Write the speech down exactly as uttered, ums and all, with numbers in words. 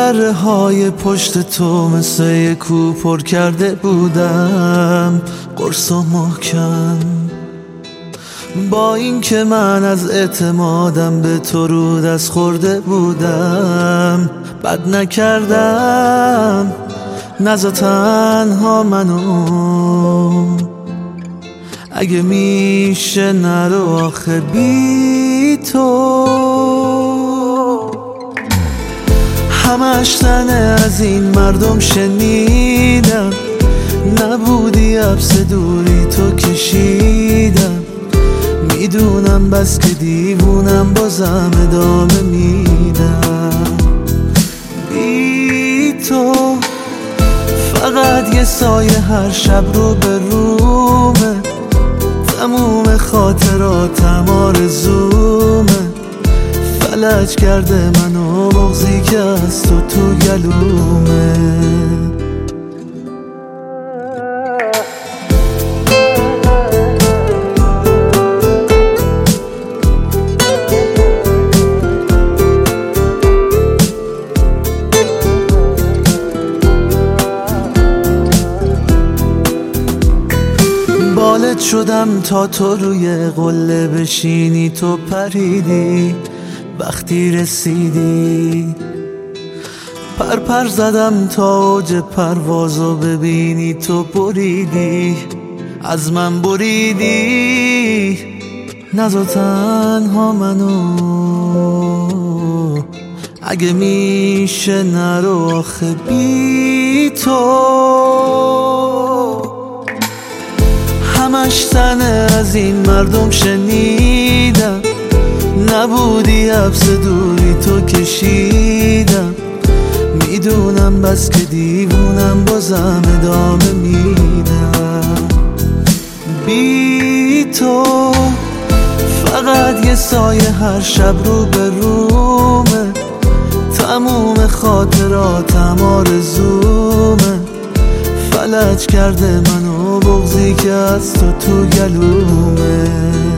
دره های پشت تو مثل یک کو پر کرده بودم قرص و محکم. با این که من از اعتمادم به تو رو دست خورده بودم، بد نکردم نزا تنها منو. اگه میشه نرو آخه بی تو. همش تنه از این مردم شنیدم، نبودی حبس دوری تو کشیدم. میدونم بس که دیوونم بازم ادامه میدم. بی تو فقط یه سایه هر شب رو به رومه، تموم خاطراتم آرزومه. فلج کرده منو بغضی که از تو تو گلومه. بالت شدم تا تو روی قله بشینی، تو پریدی وقتی رسیدی. پر پر زدم تا اوج پروازو ببینی، تو بریدی از من بریدی. نزا تنها منو. اگه میشه نرو آخه بی تو. همش تنه از این مردم شنیدم، نبودی حبس دوری تو کشیدم. میدونم بس که دیوونم بازم ادامه میدم. بی تو فقط یه سایه هر شب رو به رومه، تموم خاطراتم آرزومه. فلج کرده منو بغضی که از تو تو گلومه.